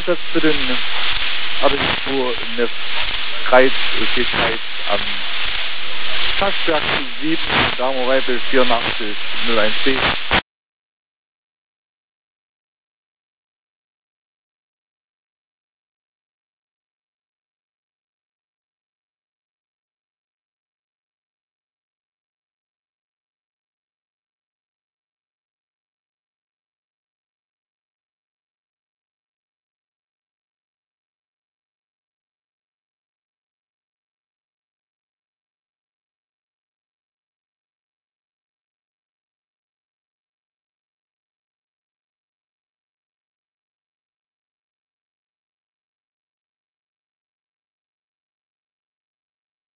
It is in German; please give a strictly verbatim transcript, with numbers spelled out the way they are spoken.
Einsatz für den Abitur in der Kreis steht halt am Taschberg sieben, Damo Weibel vierundachtzig null eins B.